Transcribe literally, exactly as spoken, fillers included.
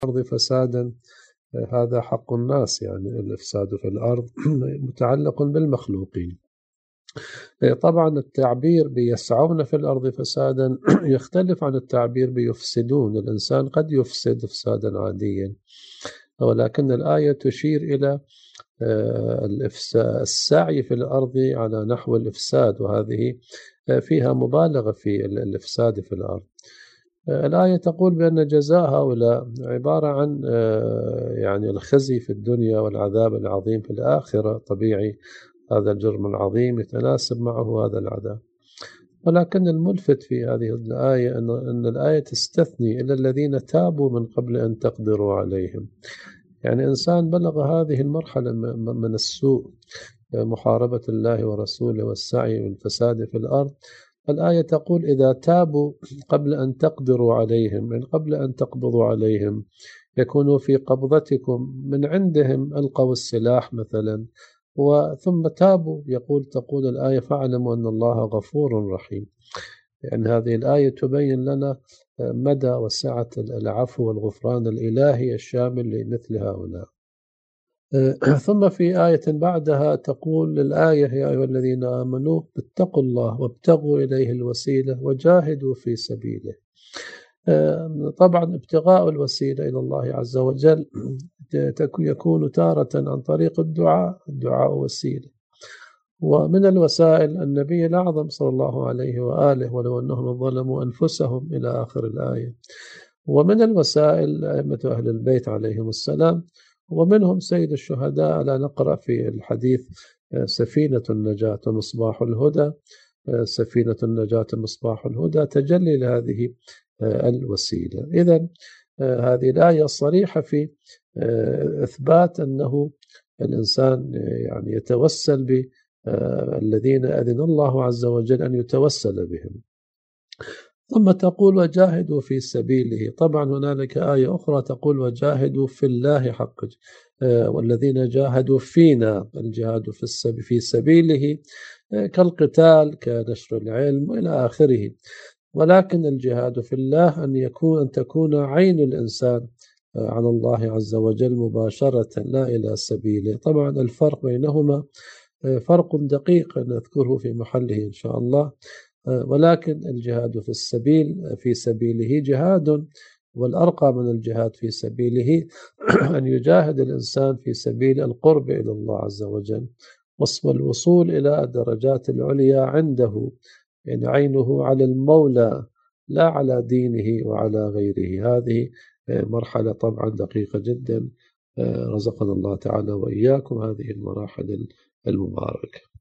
الأرض فسادا، هذا حق الناس، يعني الإفساد في الأرض متعلق بالمخلوقين. طبعا التعبير بيسعون في الأرض فسادا يختلف عن التعبير بيفسدون. الإنسان قد يفسد إفسادا عاديا، ولكن الآية تشير إلى السعي في الأرض على نحو الإفساد، وهذه فيها مبالغة في الإفساد في الأرض. الآية تقول بأن جزاء هؤلاء عبارة عن يعني الخزي في الدنيا والعذاب العظيم في الآخرة. طبيعي هذا الجرم العظيم يتناسب معه هذا العذاب، ولكن الملفت في هذه الآية أن أن الآية تستثني إلى الذين تابوا من قبل أن تقدروا عليهم. يعني إنسان بلغ هذه المرحلة من السوء، محاربة الله ورسوله والسعي والفساد في الأرض، الآية تقول إذا تابوا قبل أن تقدروا عليهم، يعني قبل أن تقبضوا عليهم، يكونوا في قبضتكم، من عندهم ألقوا السلاح مثلا وثم تابوا، يقول تقول الآية فاعلموا أن الله غفور رحيم. يعني هذه الآية تبين لنا مدى وسعة العفو والغفران الإلهي الشامل لمثل هؤلاء. ثم في آية بعدها تقول الآية يا أيها الذين آمنوا اتقوا الله وابتغوا إليه الوسيلة وجاهدوا في سبيله. طبعا ابتغاء الوسيلة إلى الله عز وجل يكون تارة عن طريق الدعاء، الدعاء وسيلة، ومن الوسائل النبي الأعظم صلى الله عليه وآله ولو أنهم ظلموا أنفسهم إلى آخر الآية. ومن الوسائل أئمة أهل البيت عليهم السلام، ومنهم سيد الشهداء. لا نقرأ في الحديث سفينة النجاة مصباح الهدى، سفينة النجاة مصباح الهدى تجلي لهذه الوسيلة. إذن هذه الآية صريحة في إثبات أنه الإنسان يعني يتوسل بالذين أذن الله عز وجل أن يتوسل بهم. ثم تقول وجاهدوا في سبيله. طبعا هنالك آية أخرى تقول وجاهدوا في الله حق، والذين جاهدوا فينا، الجهاد في سبيله كالقتال كنشر العلم وإلى آخره. ولكن الجهاد في الله أن يكون أن تكون عين الإنسان على الله عز وجل مباشرة لا إلى سبيله. طبعا الفرق بينهما فرق دقيق نذكره في محله إن شاء الله، ولكن الجهاد في السبيل في سبيله جهاد، والأرقى من الجهاد في سبيله أن يجاهد الإنسان في سبيل القرب إلى الله عز وجل والوصول إلى الدرجات العليا عنده، يعني عينه على المولى لا على دينه وعلى غيره. هذه مرحلة طبعا دقيقة جدا، رزقنا الله تعالى وإياكم هذه المراحل المباركة.